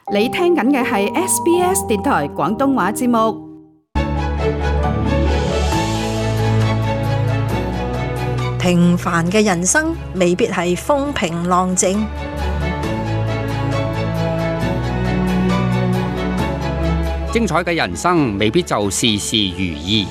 你聽緊嘅係 SBS 電台廣東話節目。 平凡嘅人生未必係風平浪靜， 精彩嘅人生未必就事事如意。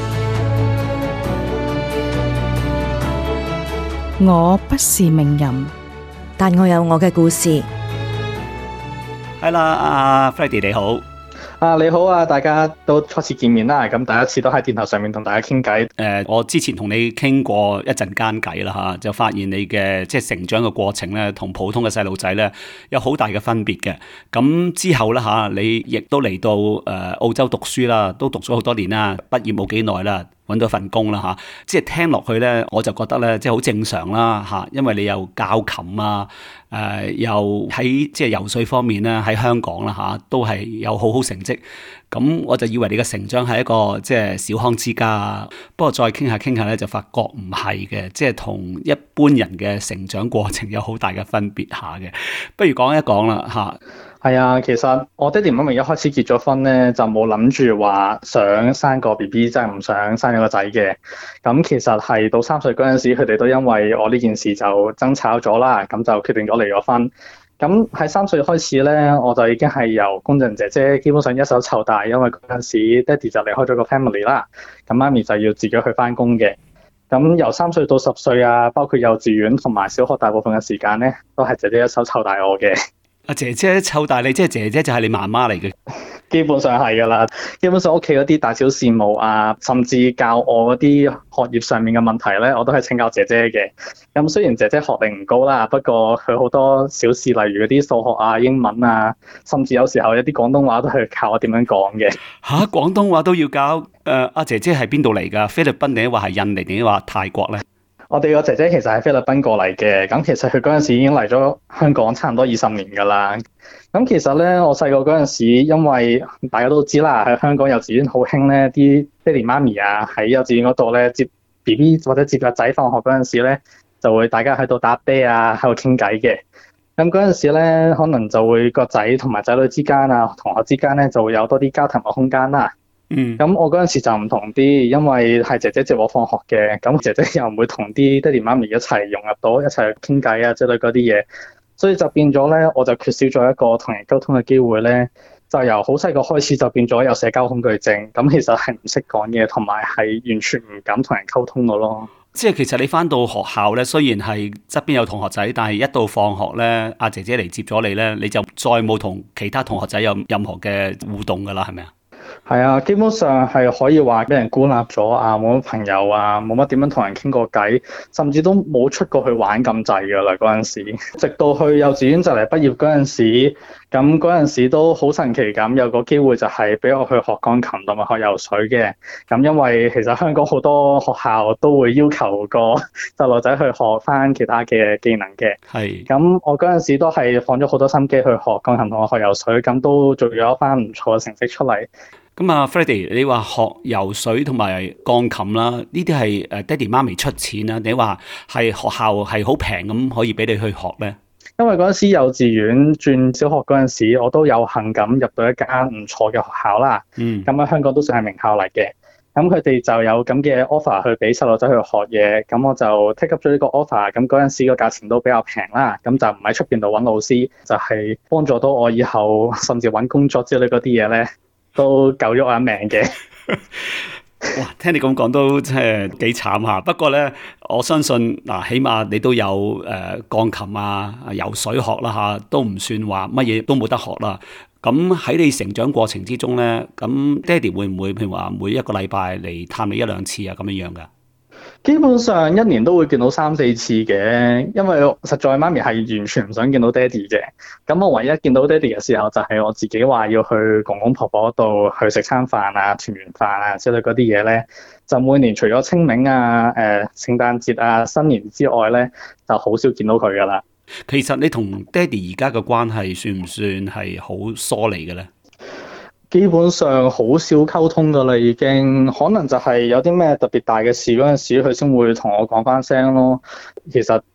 我不是名人， 但我有我嘅故事。 係啦，阿 Freddie 你好。 你好啊，大家都初次見面啦，咁第一次都喺電台上面同大家傾偈。 我之前同你傾過一陣間偈啦嚇，就發現你嘅即係成長嘅過程咧，同普通嘅細路仔咧有好大嘅分別嘅。咁之後咧嚇，你亦都嚟到澳洲讀書啦，都讀咗好多年啦，畢業冇幾耐啦，揾到份工啦嚇。即係聽落去咧，我就覺得咧，即係好正常啦嚇，因為你又教琴啊。又喺即係游水方面咧，喺香港啦嚇，都係有好好成績。咁我就以為你嘅成長係一個即係小康之家啊。不過再傾下咧，就發覺唔係嘅，即係同一般人嘅成長過程有好大嘅分別下嘅。不如講一講啦嚇。 係啊，其實我爹哋媽咪一開始結咗婚咧，就冇諗住話想生個 BB，真係唔想生咗個仔嘅。咁其實係到3歲嗰陣時，佢哋都因為我呢件事就爭吵咗啦，咁就決定咗離咗婚。咁喺3歲開始咧，我就已經係由工人姐姐基本上一手湊大，因為嗰陣時爹哋就離開咗個 family 啦，咁媽咪就要自己去返工嘅。咁由3歲到10歲啊，包括幼稚園同埋小學大部分嘅時間咧，都係姐姐一手湊大我嘅。 阿姐姐湊大你，即係姐姐就係你媽媽嚟嘅。 基本上係㗎啦，基本上屋企嗰啲大小事務啊，甚至教我嗰啲學業上面嘅問題咧，我都係請教姐姐嘅。咁雖然姐姐學歷唔高啦，不過佢好多小事，例如嗰啲數學啊、英文啊，甚至有時候一啲廣東話都係教我點樣講嘅。 嚇，廣東話都要教？阿姐姐係邊度嚟㗎？菲律賓定話係印尼定話泰國咧？ 我哋個姐姐其實係菲律賓過嚟嘅，咁其實佢嗰陣時已經嚟咗香港差唔多20年㗎啦。咁其實咧，我細個嗰陣時，因為大家都知啦，喺香港幼稚園好興咧，啲爹哋媽咪啊喺幼稚園嗰度咧接 BB 或者接個仔放學嗰陣時咧，就會大家喺度搭爹啊，喺度傾偈嘅。咁嗰陣時咧，可能就會個仔同埋仔女之間啊，同學之間咧就會有多啲交談嘅空間啦。咁我嗰陣時就唔同啲，因為係姐姐接我放學嘅，咁姐姐又唔會同啲爹哋媽咪一齊融入到一齊傾偈啊之類嗰啲嘢，所以就變咗咧，我就缺少咗一個同人溝通嘅機會咧，就由好細個開始就變咗有社交恐懼症，咁其實係唔識講嘢，同埋係完全唔敢同人溝通嘅咯。 即係其實你返到學校咧，雖然係側邊有同學仔，但係一到放學咧，阿姐姐嚟接咗你咧，你就再冇同其他同學仔有任何嘅互動㗎啦，係咪啊？ 係啊，基本上係可以話俾人孤立咗啊，冇乜朋友啊，冇乜點樣同人傾過偈，甚至都冇出過去玩咁滯㗎啦嗰陣時。直到去幼稚園就嚟畢業嗰陣時，咁嗰陣時都好神奇咁，有個機會就係俾我去學鋼琴同埋學游水嘅。咁因為其實香港好多學校都會要求個細路仔去學返其他嘅技能嘅。 係。咁我嗰陣時都係放咗好多心機去學鋼琴同埋學游水，咁都做咗一番唔錯嘅成績出嚟。 咁啊 Freddie， 你話學游水同埋鋼琴啦，呢啲係爹哋媽咪出錢啊？你話係學校係好平咁可以俾你去學咧？ 因為嗰陣時幼稚園轉小學嗰陣時，我都有幸咁入到一間唔錯嘅學校啦。咁喺香港都算係名校嚟嘅。咁佢哋就有咁嘅 offer 去俾細路仔去學嘢，咁我就 take up 咗呢個 offer。咁嗰陣時個價錢都比較平啦，咁就唔喺出邊度揾老師，就係幫助到我以後甚至揾工作之類嗰啲嘢咧。都救咗我一命嘅。 哇！聽你咁講都真係幾慘嚇。不過咧，我相信嗱，起碼你都有鋼琴啊、游水學啦嚇，都唔算話乜嘢都冇得學啦。咁喺你成長過程之中咧，咁爹哋會唔會譬如話每一個禮拜嚟探你1-2次啊咁樣㗎？ 基本上1年都會見到3-4次嘅，因為實在媽咪係完全唔想見到爹哋嘅。咁我唯一見到爹哋嘅時候，就係我自己話要去公公婆婆度去食餐飯啊、團圓飯啊之類嗰啲嘢咧，就每年除咗清明啊、聖誕節啊、新年之外咧，就好少見到佢噶啦。 其實你同爹哋而家嘅關係算唔算係好疏離嘅咧？ 基本上好少溝通噶啦，已經可能就係有啲咩特別大嘅事嗰陣時，佢先會同我講翻聲咯。其實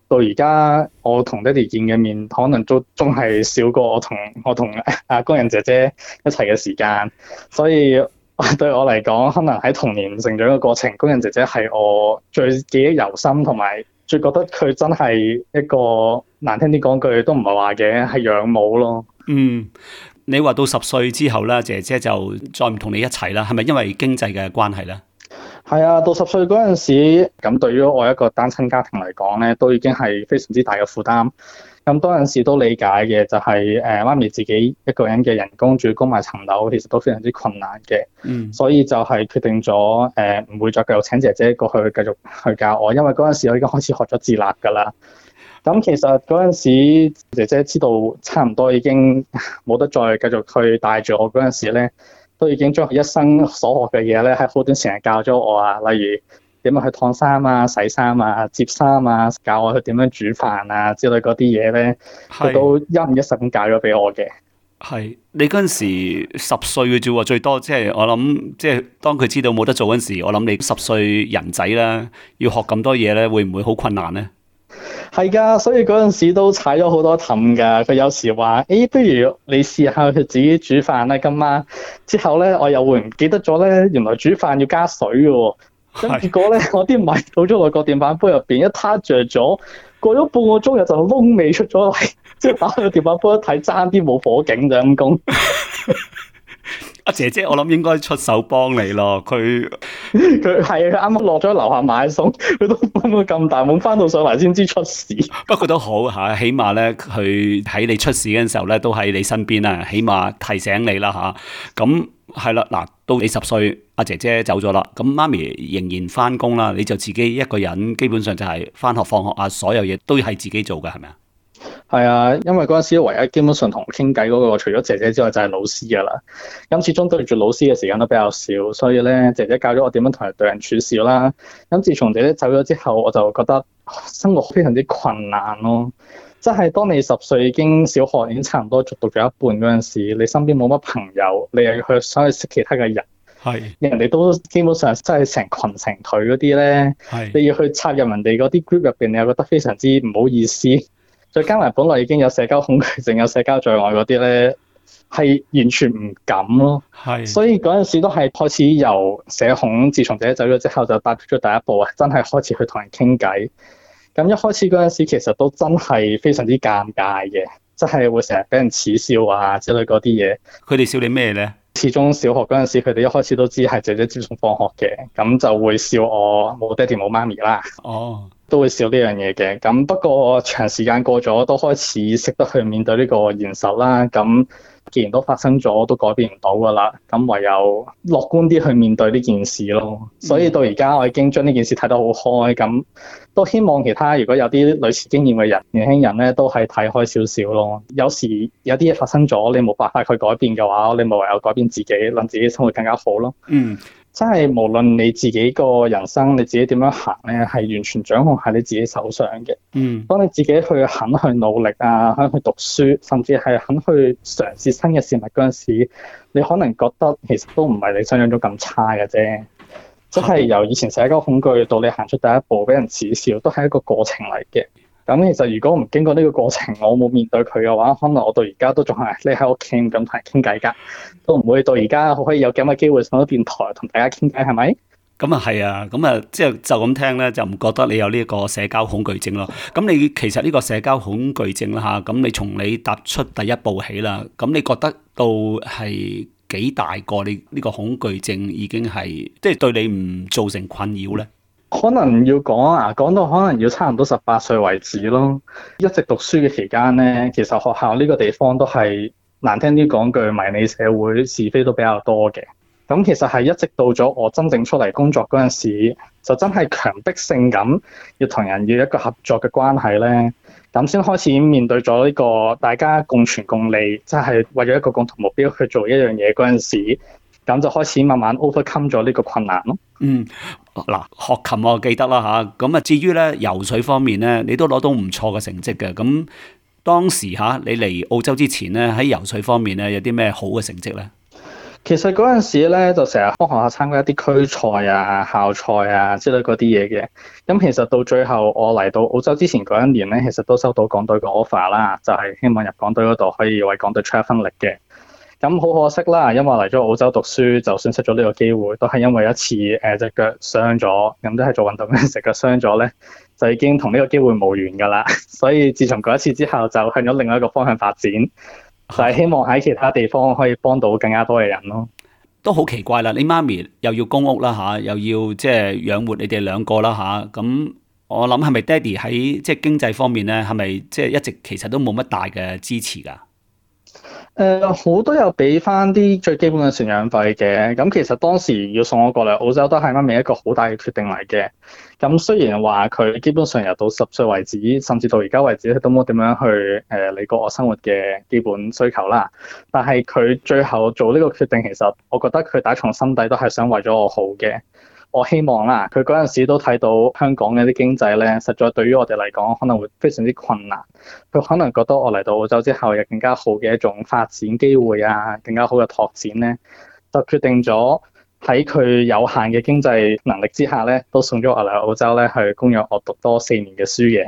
到而家我同爹哋見嘅面，可能都仲係少過我同工人姐姐一齊嘅時間，所以對我嚟講，可能喺童年成長嘅過程，工人姐姐係我最記憶猶深，同埋最覺得佢真係一個難聽啲講句都唔係話嘅，係養母咯。 你話到10歲之後咧，姐姐就再唔同你一齊啦，係咪因為經濟嘅關係咧？ 係啊，到10歲嗰陣時，咁對於我一個單親家庭嚟講咧，都已經係非常之大嘅負擔。咁嗰陣時都理解嘅，就係媽咪自己一個人嘅人工仲要供埋層樓，其實都非常之困難嘅。所以就係決定咗唔會再繼續請姐姐過去繼續去教我，因為嗰陣時我已經開始學咗自立㗎啦。咁其實嗰陣時，姐姐知道差唔多已經冇得再繼續去帶住我嗰陣時咧，都已經將佢一生所學嘅嘢咧，喺好短時間教咗我啊，例如點樣去燙衫啊、洗衫啊、摺衫啊，教我去點樣煮飯啊之類嗰啲嘢咧，佢都一五一十咁教咗俾我嘅。 係你嗰陣時10歲嘅啫喎，最多即係我諗，即係當佢知道冇得做嗰陣時，我諗你10歲人仔啦，要學咁多嘢咧，會唔會好困難咧？ 係㗎，所以嗰陣時都踩咗好多氹㗎。佢有時話：不如你試下去自己煮飯啦，今晚。之後咧，我又會唔記得咗咧，原來煮飯要加水嘅喎。咁結果咧，我啲米倒咗落個電飯煲入邊，一撻着咗，過咗半個鐘就燶味出咗嚟。之後打開個電飯煲一睇，爭啲冇火警就陰公。 阿姐姐，我諗應該出手幫你咯。佢係啱啱落咗樓下買餸，佢都幫到咁大懵，翻到上嚟先知出事。 不過都好嚇，起碼咧佢喺你出事嗰陣時候咧，都喺你身邊啊，起碼提醒你啦嚇。咁係啦，嗱，到你10歲，阿姐姐走咗啦，咁媽咪仍然翻工啦，你就自己一個人，基本上就係翻學放學啊，所有嘢都係自己做嘅，係咪啊？ 係啊，因為嗰陣時唯一基本上同我傾偈嗰個，除咗姐姐之外就係老師㗎啦。咁始終對住老師嘅時間都比較少，所以咧姐姐教咗我點樣同人對人處事啦。咁自從姐姐走咗之後，我就覺得生活非常之困難咯。即係當你10歲已經小學已經差唔多讀咗一半嗰陣時，你身邊冇乜朋友，你又要想去識其他嘅人，人哋都基本上真係成群成隊嗰啲咧，你要去插入人哋嗰啲 group 入邊，你又覺得非常之唔好意思。再加埋本來已經有社交恐懼症、有社交障礙嗰啲咧，係完全唔敢咯。所以嗰陣時都係開始由社恐，自從姐姐走咗之後，就踏出咗第一步啊！真係開始去同人傾偈。咁一開始嗰陣時，其實都真係非常之尷尬嘅，即係會成日俾人恥笑啊之類嗰啲嘢。 佢哋笑你咩咧？ 始終小學嗰陣時，佢哋一開始都知係姐姐接送放學嘅，咁就會笑我冇爹哋冇媽咪啦。都會笑呢樣嘢嘅。咁不過長時間過咗，都開始識得去面對呢個現實啦。咁既然都發生咗，都改變唔到噶啦。咁唯有樂觀啲去面對呢件事咯。所以到而家我已經將呢件事睇得好開。咁都希望其他如果有啲類似經驗嘅人，年輕人咧都係睇開少少咯。有時有啲嘢發生咗，你冇辦法去改變嘅話，你咪唯有改變自己，令自己生活更加好咯。真係無論你自己個人生，你自己點樣行咧，係完全掌控喺你自己手上嘅。當你自己去肯去努力啊，肯去讀書，甚至係肯去嘗試新嘅事物嗰陣時，你可能覺得其實都唔係你想象中咁差嘅啫。即係由以前社交恐懼到你行出第一步，俾人恥笑，都係一個過程嚟嘅。咁其實如果唔經過呢個過程，我冇面對佢嘅話，可能我到而家都仲係匿喺屋企咁同人傾偈㗎，都唔會到而家可以有咁嘅機會上到電台同大家傾偈，係咪？ 咁啊係啊，咁啊即係就咁聽咧，就唔覺得你有呢一個社交恐懼症咯。咁你其實呢個社交恐懼症啦嚇，咁你從你踏出第一步起啦，咁你覺得到係幾大個？你呢個恐懼症已經係即係對你唔造成困擾咧？ 可能要講到可能要差唔多18歲為止咯。一直讀書嘅期間咧，其實學校呢個地方都係難聽啲講句，迷你社會，是非都比較多嘅。咁其實係一直到咗我真正出嚟工作嗰陣時，就真係強迫性咁要同人要一個合作嘅關係咧，咁先開始面對咗呢個大家共存共利，即係為咗一個共同目標去做一樣嘢嗰陣時，咁就開始慢慢 overcome 咗呢個困難咯。 嗱，學琴我記得啦嚇，咁啊至於咧游水方面咧，你都攞到唔錯嘅成績嘅。咁當時嚇你嚟澳洲之前咧，喺游水方面咧有啲咩好嘅成績咧？ 其實嗰陣時咧，就成日幫學校參加一啲區賽啊、校賽啊之類嗰啲嘢嘅。咁其實到最後我嚟到澳洲之前嗰一年咧，其實都收到港隊嘅 offer 啦，就係希望入港隊嗰度可以為港隊出一分力嘅。咁好可惜啦，因為嚟咗澳洲讀書就損失咗呢個機會，都係因為一次隻腳傷咗，咁都係做運動嗰陣隻腳傷咗咧，就已經同呢個機會無緣㗎啦。所以自從嗰一次之後，就向咗另外一個方向發展，就係希望喺其他地方可以幫到更加多嘅人咯。 都好奇怪啦，你媽咪又要供屋啦嚇，又要即係養活你哋兩個啦嚇，咁我諗係咪爹哋喺即係經濟方面咧，係咪即係一直其實都冇乜大嘅支持㗎？ 好多有俾翻啲最基本嘅贍養費嘅，咁其實當時要送我過嚟澳洲都係媽咪一個好大嘅決定嚟嘅。咁雖然話佢基本上由到10歲為止，甚至到而家為止，佢都冇點樣去理過我生活嘅基本需求啦。但係佢最後做呢個決定，其實我覺得佢打從心底都係想為咗我好嘅。我希望啦，佢嗰陣時都睇到香港嘅啲經濟咧，實在對於我哋嚟講可能會非常之困難。佢可能覺得我嚟到澳洲之後有更加好嘅一種發展機會啊，更加好嘅拓展咧，就決定咗喺佢有限嘅經濟能力之下咧，都送咗我嚟澳洲咧去供養我讀多4年嘅書嘅。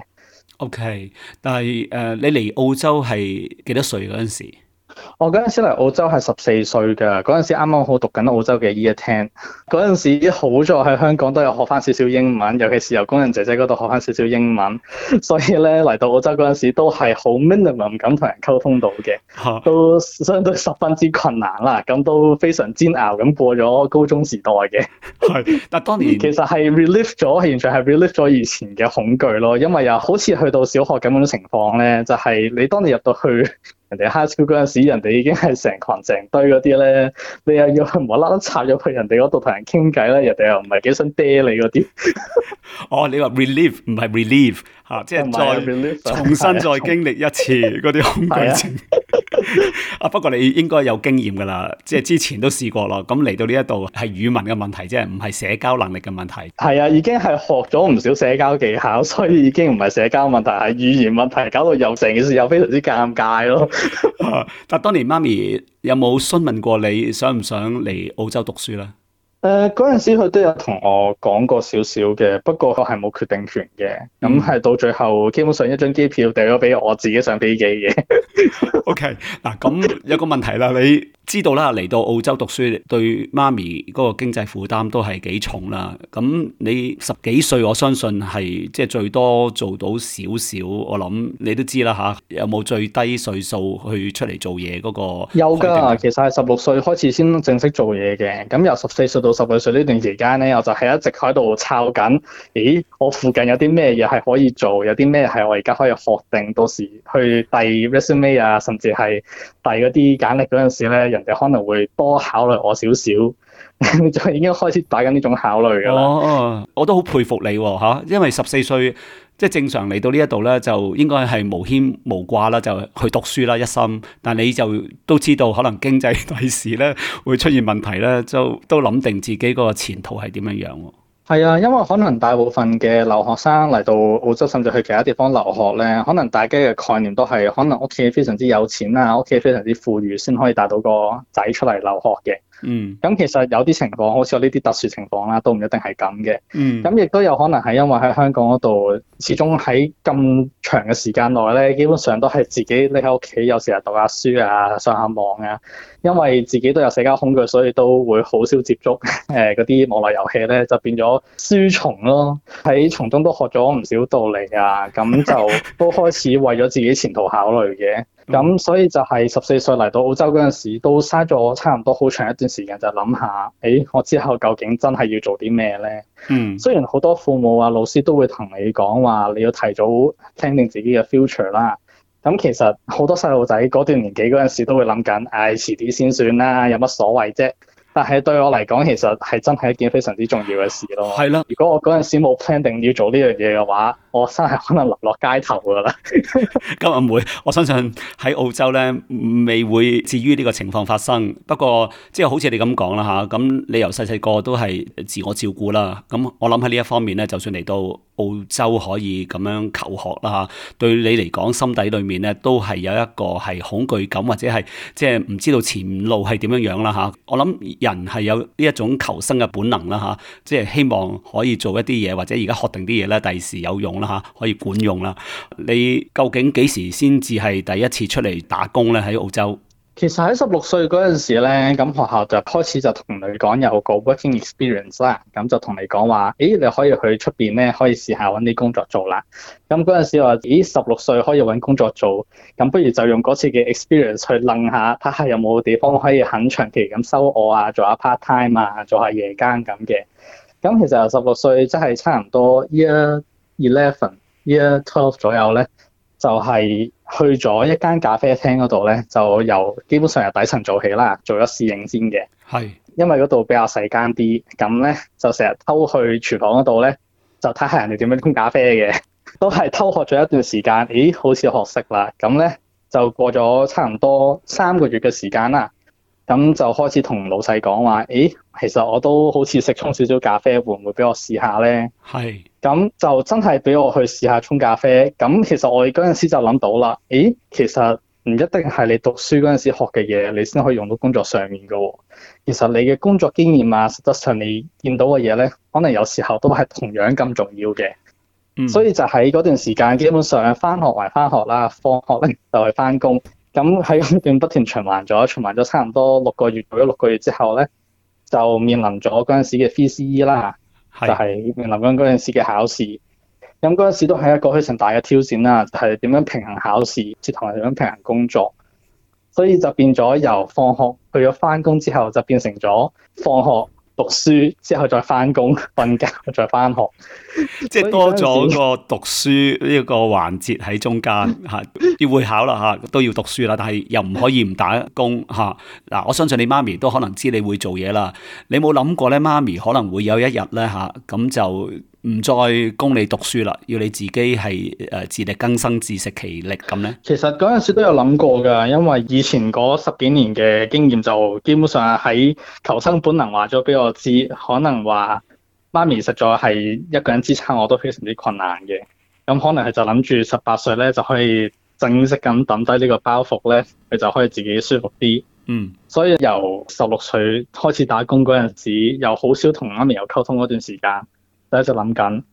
OK， 但係你嚟澳洲係幾多歲嗰陣時？ 我嗰陣時嚟澳洲係14歲㗎，嗰陣時啱啱好讀緊澳洲嘅 Year 10，嗰陣時好在喺香港都有學翻少少英文，尤其是由工人姐姐嗰度學翻少少英文，所以咧嚟到澳洲嗰陣時都係好 minimum 咁同人溝通到嘅，都相對十分之困難啦，咁都非常煎熬咁過咗高中時代嘅。 係，但當年其實係 relieve 咗，完全係 relieve 咗以前嘅恐懼咯，因為又好似去到小學咁樣嘅情況咧，就係你當你入到去人哋 high school 嗰陣時，人哋已經係成群成堆嗰啲咧，你又要無啦啦插入去人哋嗰度同人傾偈咧，人哋又唔係幾想嗲你嗰啲。 哦，你話 relieve 唔係 relieve 嚇，即係再重新再經歷一次嗰啲恐懼症。啊，不過你應該有經驗㗎啦，即係之前都試過咯。咁嚟到呢一度係語文嘅問題，即係唔係社交能力嘅問題。 係啊，已經係學咗唔少社交技巧，所以已經唔係社交問題，係語言問題，搞到又成件事又非常之尷尬咯。 但當年媽咪有冇詢問過你想唔想嚟澳洲讀書咧？ 嗰陣時佢都有同我講過少少嘅，不過佢係冇決定權嘅。咁係到最後基本上一張機票掉咗俾我自己上飛機嘅。 OK， 嗱咁有個問題啦，你知道啦，嚟到澳洲讀書對媽咪嗰個經濟負擔都係幾重啦。咁你10幾歲，我相信係即係最多做到少少。我諗你都知啦嚇，有冇最低歲數去出嚟做嘢嗰個？ 有㗎，其實係16歲開始先正式做嘢嘅。咁由14歲到12歲呢段期間咧，我就係一直喺度抄緊。咦，我附近有啲咩嘢係可以做？有啲咩係我而家可以學定？到時去遞 resume 啊，甚至係遞嗰啲簡歷嗰陣時咧，人哋可能會多考慮我少少，就已經開始打緊呢種考慮㗎啦。 哦，我都好佩服你喎嚇，因為14歲即係正常嚟到呢一度咧，就應該係無牽無掛啦，就去讀書啦一心。但你就都知道，可能經濟第時咧會出現問題咧，就都諗定自己嗰個前途係點樣樣喎。 係啊，因為可能大部分嘅留學生嚟到澳洲，甚至去其他地方留學咧，可能大家嘅概念都係可能屋企非常之有錢啊，屋企非常之富裕，先可以帶到個仔出嚟留學嘅。咁其實有啲情況，好似我呢啲特殊情況啦，都唔一定係咁嘅。咁亦都有可能係因為喺香港嗰度，始終喺咁長嘅時間內咧，基本上都係自己匿喺屋企，有時候讀下書啊，上下網啊。因為自己都有社交恐懼，所以都會好少接觸嗰啲網絡遊戲咧，就變咗書蟲咯。喺從中都學咗唔少道理啊，咁就都開始為咗自己前途考慮嘅。咁所以就係14歲嚟到澳洲嗰陣時，都嘥咗差唔多好長一段時間，就諗下，我之後究竟真係要做啲咩咧？雖然好多父母啊、老師都會同你講話，你要提早 plan 定自己嘅 future 啦。咁其實好多細路仔嗰段年紀嗰陣時都會諗緊，遲啲先算啦，有乜所謂啫？但係對我嚟講，其實係真係一件非常之重要嘅事咯。 係啦， 如果我嗰陣時冇 plan 定要做呢樣嘢嘅話， 我真係可能流落街頭㗎啦。 咁唔會，我相信喺澳洲咧未會至於呢個情況發生。不過即係好似你咁講啦嚇，咁你由細細個都係自我照顧啦。咁我諗喺呢一方面咧，就算嚟到澳洲可以咁樣求學啦嚇，對你嚟講心底裏面咧都係有一個係恐懼感，或者係即係唔知道前路係點樣樣啦嚇。我諗人係有呢一種求生嘅本能啦嚇，即係希望可以做一啲嘢，或者而家學定啲嘢咧，第時有用啦嚇，可以管用啦。你究竟幾時先至係第一次出嚟打工咧？喺澳洲？ 其實喺16歲嗰陣時咧，咁學校就開始就同你講有個 working experience 啦，咁就同你講話，你可以去出邊咧，可以試下揾啲工作做啦。咁嗰陣時話，16歲可以揾工作做，咁不如就用嗰次嘅 experience 去諗下，睇下有冇地方可以很長期咁收我啊，做下 part time 啊，做下夜間咁嘅。咁其實由16歲即係差唔多 year 11、year 12左右咧，就係去咗一間咖啡廳嗰度咧，就基本上由底層做起啦，做咗侍應先嘅。 係， 因為嗰度比較細間啲，咁咧就成日偷去廚房嗰度咧，就睇下人哋點樣沖咖啡嘅，都係偷學咗一段時間，好似學識啦。咁咧就過咗差唔多3個月嘅時間啦，咁就開始同老細講話，其實我都好似識沖少少咖啡，會唔會俾我試下咧？ 係。 咁就真係俾我去試下沖咖啡。咁其實我嗰陣時就諗到啦，其實唔一定係你讀書嗰陣時學嘅嘢，你先可以用到工作上面㗎喎。其實你嘅工作經驗啊，實質上你見到嘅嘢咧，可能有時候都係同樣咁重要嘅。所以就喺嗰段時間，基本上返學還返學啦，放學咧就去返工。咁喺嗰段不斷循環咗差唔多6個月，過咗6個月之後咧，就面臨咗嗰陣時嘅 VCE 啦。就係面臨緊嗰陣時嘅考試，咁嗰陣時都係一個非常大嘅挑戰啦，就係點樣平衡考試，同埋點樣平衡工作，所以就變咗由放學去咗返工之後，就變成咗放學讀書之後再返工瞓覺再返學， 即係多咗個讀書呢個環節喺中間嚇，要會考啦嚇，都要讀書啦，但係又唔可以唔打工嚇。嗱，我相信你媽咪都可能知你會做嘢啦。你冇諗過咧，媽咪可能會有一日咧嚇，咁就唔再供你讀書啦，要你自己係自力更生、自食其力咁咧？其實嗰陣時都有諗過㗎，因為以前嗰10幾年嘅經驗就基本上喺求生本能話咗俾我知，可能話媽咪實在係一個人支撐我都非常之困難嘅。咁可能佢就諗住18歲咧就可以正式咁抌低呢個包袱咧，佢就可以自己舒服啲。所以由16歲開始打工嗰陣時，又好少同媽咪有溝通嗰段時間。就喺度諗緊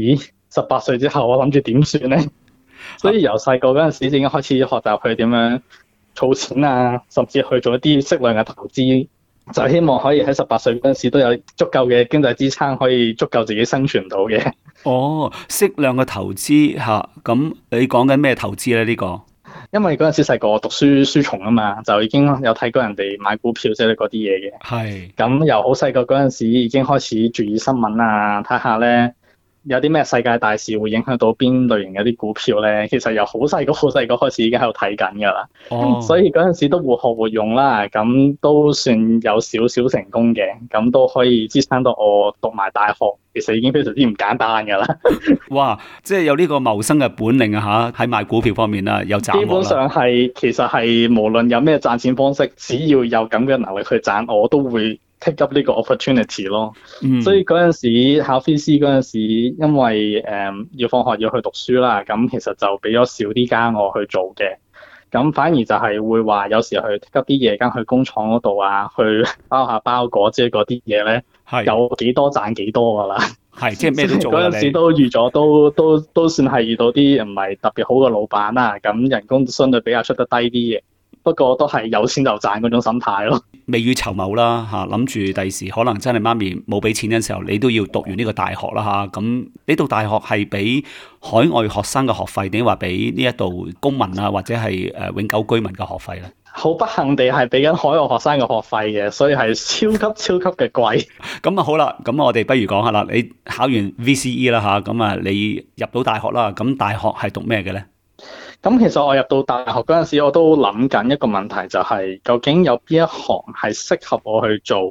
，18歲之後我諗住點算咧？所以由細個嗰陣時已經開始學習去點樣儲錢啊，甚至去做一啲適量嘅投資，就希望可以喺18歲嗰陣時都有足夠嘅經濟支撐，可以足夠自己生存到嘅。適量嘅投資嚇，咁你講緊咩投資咧？呢個？ 因為嗰陣時細個讀書蟲啊嘛，就已經有睇過人哋買股票之類嗰啲嘢嘅。係。咁由好細個嗰陣時已經開始注意新聞啊，睇下咧有啲咩世界大事會影響到邊類型嘅啲股票咧。其實由好細個開始已經喺度睇緊㗎啦。所以嗰陣時都活學活用啦，咁都算有少少成功嘅，咁都可以支撐到我讀埋大學。其實已經非常之唔簡單㗎啦。 哇！即係有呢個謀生嘅本領啊嚇，喺賣股票方面啦，有賺。基本上其實係無論有咩賺錢方式，只要有咁嘅能力去賺，我都會 take up 呢個 opportunity 咯。所以嗰陣時考 VC 嗰陣時，因為要放學要去讀書啦，咁其實就俾咗少啲間我去做嘅。咁反而就係會話有時去 take up 啲夜間去工廠嗰度啊，去包下包裹即係嗰啲嘢咧，有幾多賺幾多㗎啦。係，即係咩都做嗰陣時都預咗，都算係遇到啲唔係特別好嘅老闆啦。咁人工相對比較出得低啲嘅，不過都係有錢就賺嗰種心態咯。未雨綢繆啦嚇，諗住第時可能真係媽咪冇俾錢嘅時候，你都要讀完呢個大學啦嚇。咁你讀大學係俾海外學生嘅學費，定話俾呢一度公民啊，或者係永久居民嘅學費咧？好不幸地係俾緊海外學生嘅學費嘅，所以係超級嘅貴。咁啊好啦，咁我哋不如講下啦。你考完 VCE 啦嚇，咁啊你入到大學啦，咁大學係讀咩嘅咧？咁其實我入到大學嗰陣時，我都諗緊一個問題，就係究竟有邊一行係適合我去做，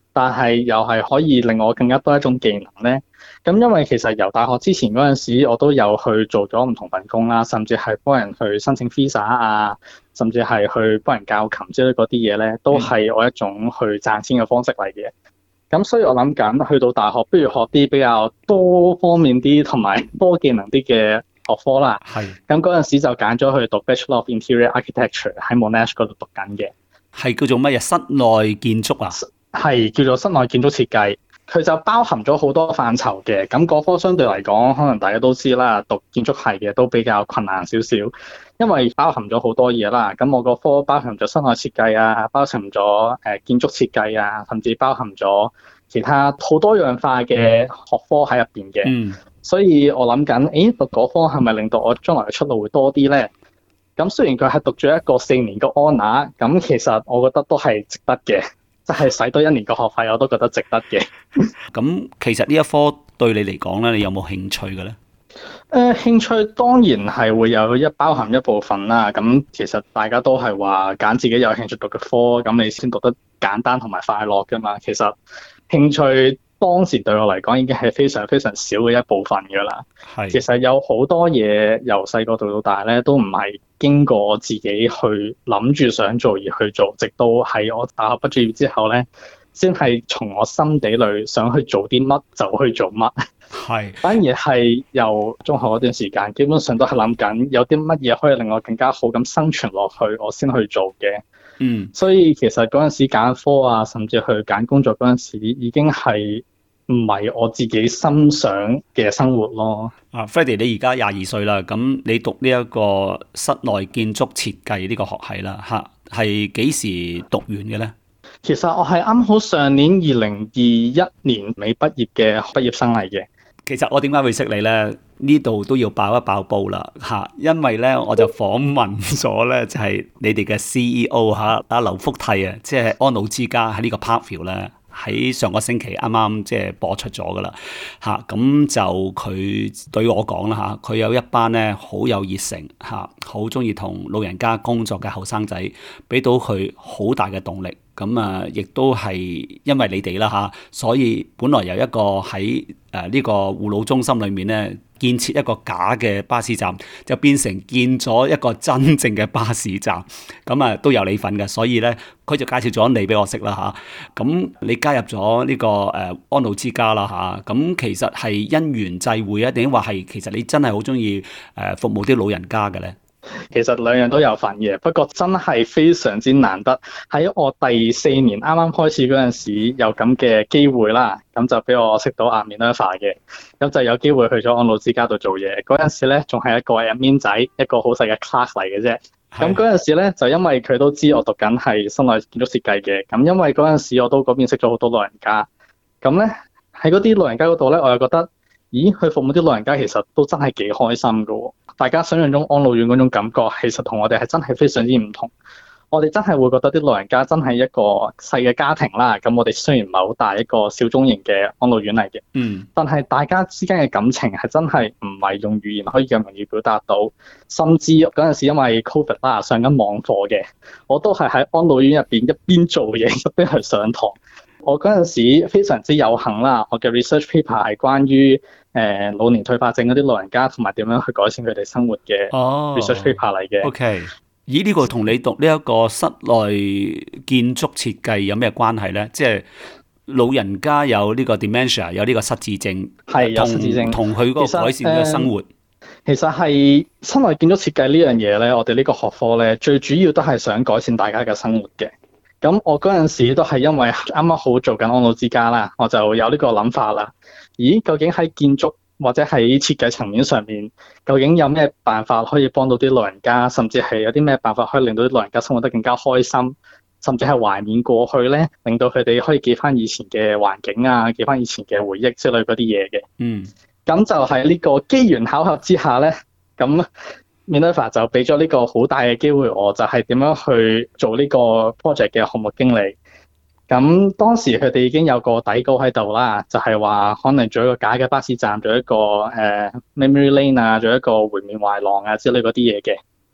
但係又係可以令我更加多一種技能咧？咁因為其實由大學之前嗰陣時，我都有去做咗唔同份工啦，甚至係幫人去申請 visa 啊，甚至係去幫人教琴之類嗰啲嘢咧，都係我一種去賺錢嘅方式嚟嘅。咁所以我諗緊去到大學，不如學啲比較多方面啲同埋多技能啲嘅學科啦。 係。 咁嗰陣時就揀咗去讀 Bachelor of Interior Architecture 喺 Monash 嗰度讀緊嘅。 係叫做乜嘢？室內建築啊？ 係叫做室內建築設計。佢就包含咗好多範疇嘅。咁嗰科相對嚟講，可能大家都知啦，讀建築系嘅都比較困難少少，因為包含咗好多嘢啦。咁我個科包含咗室內設計啊，包含咗建築設計啊，甚至包含咗其他好多樣化嘅學科喺入邊嘅。所以我諗緊，讀嗰科係咪令到我將來嘅出路會多啲咧？咁雖然佢係讀咗一個4年嘅 honour，咁其實我覺得都係值得嘅，即係使多1年嘅學費我都覺得值得嘅。 咁其實呢一科對你嚟講咧，你有冇興趣嘅咧？ 興趣當然係會有包含一部分啦。咁其實大家都係話揀自己有興趣讀嘅科，咁你先讀得簡單同埋快樂㗎嘛。其實興趣當時對我嚟講已經係非常非常少嘅一部分㗎啦。係。其實有好多嘢由細個讀到大咧，都唔係經過我自己去諗住想做而去做，直到喺我大學畢咗業之後咧，先係從我心底裏想去做啲乜就去做乜。係。反而係由中學嗰段時間，基本上都係諗緊有啲乜嘢可以令我更加好咁生存落去，我先去做嘅。所以其實嗰陣時揀科啊，甚至去揀工作嗰陣時，已經係唔係我自己心想嘅生活咯。 Freddie 你而家22歲啦，咁你讀呢一個室內建築設計呢個學系啦，係幾時讀完嘅咧？ 其實我係啱好上年2021年尾畢業嘅畢業生嚟嘅。 其實我點解會識你咧？呢度都要爆一爆煲啦嚇，因為咧我就訪問咗咧就係你哋嘅 CEO 嚇阿劉福替啊，即係安老之家喺呢個 Parkville 咧，喺上個星期啱啱即係播出咗噶啦嚇，咁就佢對我講啦嚇，佢有一班咧好有熱誠嚇，好中意同老人家工作嘅後生仔，俾到佢好大嘅動力。咁啊，亦都係因為你哋啦嚇，所以本來有一個喺呢個護老中心裏面咧，建設一個假嘅巴士站，就變成建咗一個真正嘅巴士站。咁啊，都有你份嘅，所以咧，佢就介紹咗你俾我識啦嚇。咁你加入咗呢個安老之家啦嚇。咁其實係因緣際會啊，定話係其實你真係好中意服務啲老人家嘅咧？ 其實兩樣都有份嘅，不過真係非常之難得。喺我第4年啱啱開始嗰陣時，有咁嘅機會啦，咁就俾我識到阿 Minerva 嘅，咁就有機會去咗安老之家度做嘢。嗰陣時咧，仲係一個 admin 仔，一個好細嘅 class 嚟嘅啫。咁嗰陣時咧，就因為佢都知我讀緊係室內建築設計嘅，咁因為嗰陣時我都嗰邊識咗好多老人家，咁咧喺嗰啲老人家嗰度咧，我又覺得，咦，去服務啲老人家其實都真係幾開心噶喎。大家想象中安老院嗰種感覺，其實同我哋係真係非常之唔同。我哋真係會覺得啲老人家真係一個細嘅家庭啦。咁我哋雖然唔係好大，一個小中型嘅安老院嚟嘅，但係大家之間嘅感情係真係唔係用語言可以咁容易表達到。甚至嗰陣時因為 Covid 啦，上緊網課嘅，我都係喺安老院入邊一邊做嘢一邊去上堂。我嗰陣時非常之有幸啦，我嘅 research paper 係關於老年退化症嗰啲老人家同埋點樣去改善佢哋生活嘅 research paper 嚟嘅。 OK， 咦？呢個同你讀呢一個室內建築設計有咩關係咧？即係老人家有呢個 dementia， 有呢個失智症， 係有失智症， 同佢嗰個改善嘅生活。 其實係室內建築設計呢樣嘢咧，我哋呢個學科咧，最主要都係想改善大家嘅生活嘅。咁我嗰陣時都係因為啱啱好做緊安老之家啦，我就有呢個諗法啦。咦，究竟喺建築或者喺設計層面上面，究竟有咩辦法可以幫到啲老人家，甚至係有啲咩辦法可以令到啲老人家生活得更加開心，甚至係懷緬過去咧，令到佢哋可以記翻以前嘅環境啊，記翻以前嘅回憶之類嗰啲嘢嘅。咁就喺呢個機緣巧合之下咧，咁Minerva 就俾咗呢個好大嘅機會我，就係點樣去做呢個 project 嘅項目經理。咁當時佢哋已經有個底稿喺度啦，就係話可能做一個假嘅巴士站，做一個memory lane 啊，做一個回面懷廊啊之類嗰啲嘢嘅。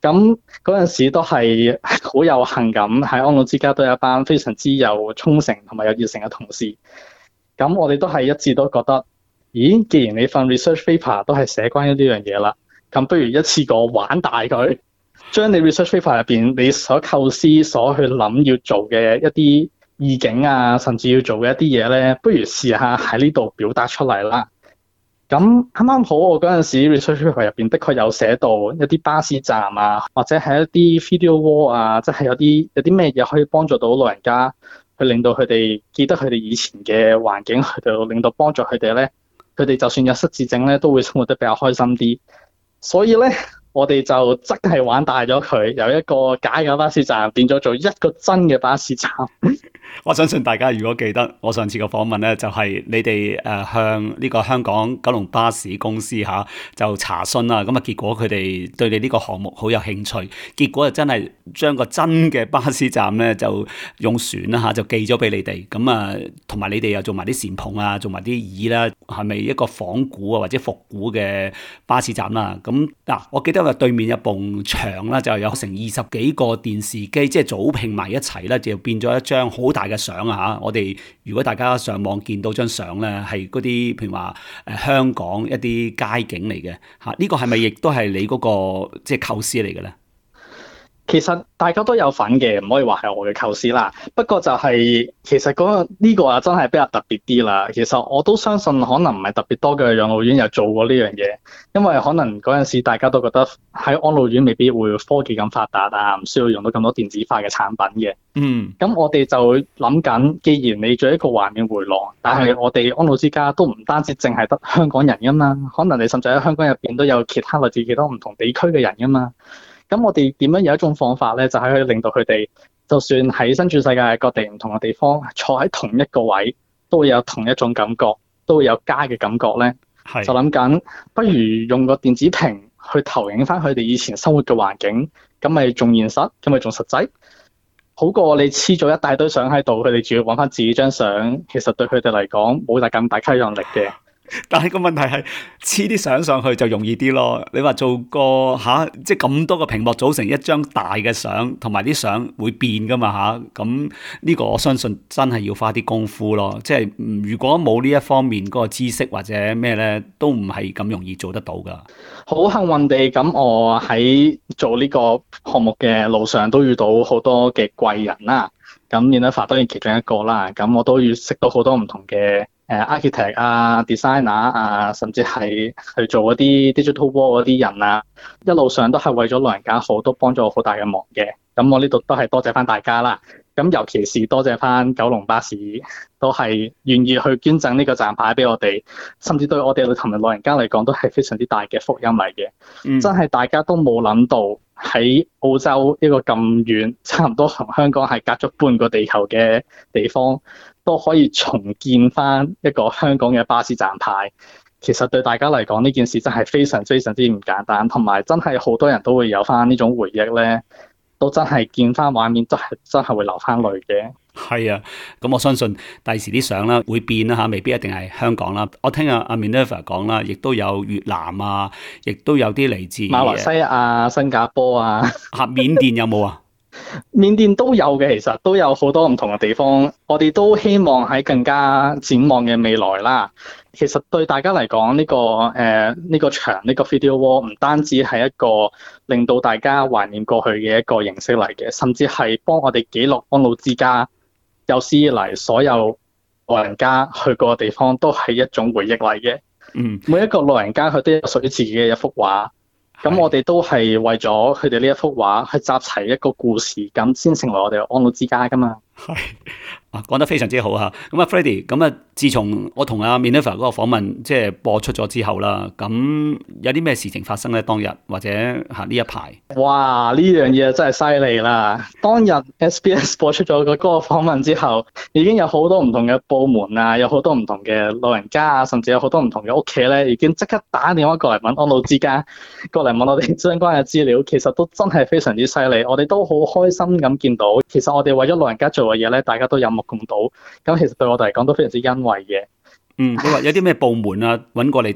咁嗰陣時都係好有幸咁喺安老之家都有一班非常之有忠誠同埋有熱誠嘅同事。咁我哋都係一致都覺得，咦，既然你份 research paper 都係寫關於呢樣嘢啦，咁不如一次過玩大佢，將你 research paper 入邊你所構思、所去諗要做嘅一啲意境啊，甚至要做嘅一啲嘢咧，不如試下喺呢度表達出嚟啦。咁啱啱好，我嗰陣時 research paper 入邊的確有寫到一啲巴士站啊，或者係一啲 video wall 啊，即係有啲咩嘢可以幫助到老人家，去令到佢哋記得佢哋以前嘅環境，去到令到幫助佢哋咧，佢哋就算有失智症咧，都會生活得比較開心啲。所以咧，我哋就真係玩大咗佢，由一個假嘅巴士站變咗做一個真嘅巴士站。 我相信大家如果記得我上次嘅訪問咧，就係你哋向呢個香港九龍巴士公司就查詢啦，咁啊結果佢哋對你呢個項目好有興趣，結果就真係將個真嘅巴士站咧就用船啦就寄咗俾你哋，咁啊同埋你哋又做埋啲檐篷啊，做埋啲椅啦，係咪一個仿古啊或者復古嘅巴士站啦？咁嗱，我記得話對面有埲牆啦，就有成20幾個電視機，即係組拼埋一齊啦，就變咗一張好大嘅相啊！我哋如果大家上網見到張相咧，係嗰啲譬如話香港一啲街景嚟嘅嚇，呢個係咪亦都係你嗰個即係構思嚟嘅咧？ 其實大家都有份嘅，唔可以話係我嘅構思啦。不過就係其實呢個啊真係比較特別啲啦。其實我都相信可能唔係特別多嘅養老院有做過呢樣嘢，因為可能嗰陣時大家都覺得喺安老院未必會科技咁發達啊，唔需要用到咁多電子化嘅產品嘅。咁我哋就諗緊，既然你做一個環境回廊，但係我哋安老之家都唔單止淨係得香港人噶嘛，可能你甚至喺香港入邊都有其他來自其他唔同地區嘅人噶嘛。咁我哋點樣有一種方法咧，就係可以令到佢哋，就算喺身處世界各地唔同嘅地方，坐喺同一個位，都會有同一種感覺，都會有家嘅感覺咧。就諗緊，不如用個電子屏去投影翻佢哋以前生活嘅環境，咁咪仲現實，咁咪仲實際，好過你黐咗一大堆相喺度，佢哋仲要揾翻自己張相，其實對佢哋嚟講冇咁大吸引力嘅。 但係個問題係黐啲相上去就容易啲咯。你話做個即係咁多個屏幕組成一張大嘅相，同埋啲相會變噶嘛咁呢個我相信真係要花啲功夫咯。即係如果冇呢一方面嗰個知識或者咩咧，都唔係咁容易做得到噶。 好幸運地咁，我喺做呢個項目嘅路上都遇到好多嘅貴人啦。咁 Minerva 當然其中一個啦。咁我都要識到好多唔同嘅architect 啊、designer 啊，甚至係去做嗰啲 digital wall 嗰啲人啊，一路上都係為咗老人家好，都幫咗我好大嘅忙嘅。咁我呢度都係多謝翻大家啦。咁尤其是多謝翻九龍巴士，都係願意去捐贈呢個站牌俾我哋，甚至對我哋同埋老人家嚟講都係非常之大嘅福音嚟嘅。真係大家都冇諗到喺澳洲一個咁遠，差唔多同香港係隔咗半個地球嘅地方，都可以重建翻一個香港嘅巴士站牌。其實對大家嚟講呢件事真係非常非常之唔簡單，同埋真係好多人都會有翻呢種回憶咧。都真係見翻畫面，真係會流翻淚嘅。 係啊，咁我相信第時啲相啦會變啦未必一定係香港啦。我聽阿 Minerva 講啦，亦都有越南啊，亦都有啲嚟自馬來西亞、新加坡啊。 緬甸有冇啊？ 緬甸都有嘅，其實都有好多唔同嘅地方。我哋都希望喺更加展望嘅未來啦。其實對大家嚟講，呢個牆呢個 video wall 唔單止係一個令到大家懷念過去嘅一個形式嚟嘅，甚至係幫我哋記錄安老之家有史以嚟所有老人家去過嘅地方都係一種回憶嚟嘅。每一個老人家佢都有屬於自己嘅一幅畫。咁我哋都係為咗佢哋呢一幅畫去集齊一個故事，咁先成為我哋安老之家噶嘛。 係講得非常之好嚇。咁啊 Freddy，咁啊自從我同阿 Minerva 嗰個訪問即係播出咗之後啦，咁有啲咩事情發生咧？當日或者呢一排？哇！ 呢樣嘢真係犀利啦！當日 SBS 播出咗嗰個訪問之後，已經有好多唔同嘅部門啊，有好多唔同嘅老人家啊，甚至有好多唔同嘅屋企咧，已經即刻打電話過嚟問安老之家，過嚟問我哋相關嘅資料。其實都真係非常之犀利，我哋都好開心咁見到。其實我哋為咗老人家做嘅嘢咧，大家都有目共睹。咁其實對我哋嚟講都非常之欣慰嘅。 你話有啲咩部門啊揾過你哋咧？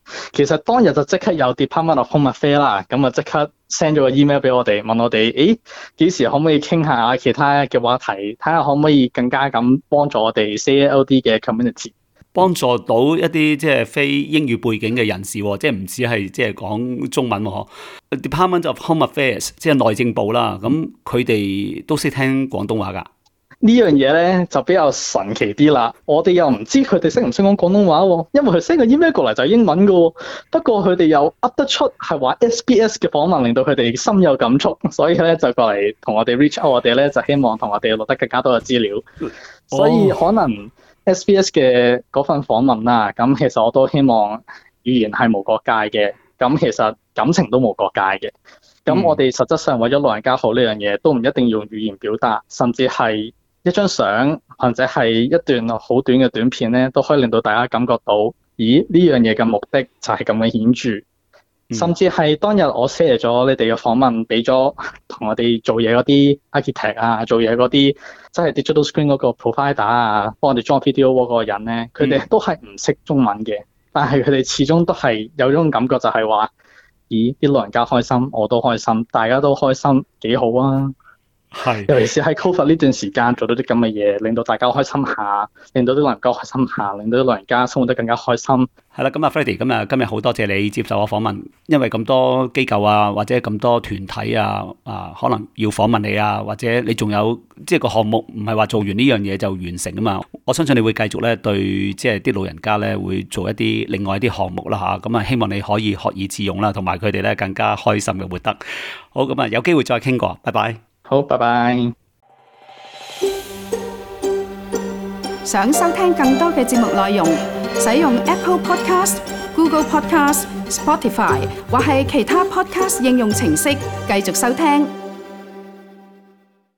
其實當日就即刻有 Department of Home Affairs 啦，咁啊即刻 send 咗個 email 俾我哋，問我哋，幾時可唔可以傾下其他嘅話題，睇下可唔可以更加咁幫助我哋 CALD 嘅 community。 幫助到一啲即係非英語背景嘅人士，即係唔止係即係講中文喎。Department of Home Affairs 即係內政部啦，咁佢哋都識聽廣東話㗎。 呢樣嘢咧就比較神奇啲啦，我哋又唔知佢哋識唔識講廣東話喎，因為佢 send 個 email 過嚟就係英文㗎喎。不過佢哋又噏得出係話 SBS 嘅訪問令到佢哋深有感觸，所以咧就過嚟同我哋 reach out 我哋咧，就希望同我哋錄得更加多嘅資料。所以可能 SBS 嘅嗰份訪問啦，咁其實我都希望語言係無國界嘅，咁其實感情都無國界嘅。咁我哋實質上為咗老人家好呢樣嘢，都唔一定用語言表達，甚至係一張相或者係一段好短嘅短片咧，都可以令到大家感覺到，咦呢樣嘢嘅目的就係咁嘅顯著。甚至係當日我 share 咗你哋嘅訪問，俾咗同我哋做嘢嗰啲 architect 啊，做嘢嗰啲即係 digital screen 嗰個 provider 啊，幫我哋裝 video 嗰個人咧，佢哋都係唔識中文嘅，但係佢哋始終都係有種感覺就係話，咦啲老人家開心，我都開心，大家都開心，幾好啊！係，尤其是喺 COVID 呢段時間做到啲咁嘅嘢，令到大家開心下，令到啲老人家開心下，令到啲老人家生活得更加開心。 係啦，咁啊 Freddy，今日好多謝你接受我訪問，因為咁多機構啊，或者咁多團體啊，可能要訪問你啊，或者你仲有即係個項目唔係話做完呢樣嘢就完成啊嘛。我相信你會繼續咧對即係啲老人家咧會做一啲另外一啲項目啦嚇。咁啊希望你可以學以致用啦，同埋佢哋咧更加開心嘅活得。好，咁啊有機會再傾過，拜拜。 好，拜拜。 想收聽更多嘅節目內容，使用 Apple Podcast、Google Podcast、Spotify 或係其他 Podcast 應用程式繼續收聽。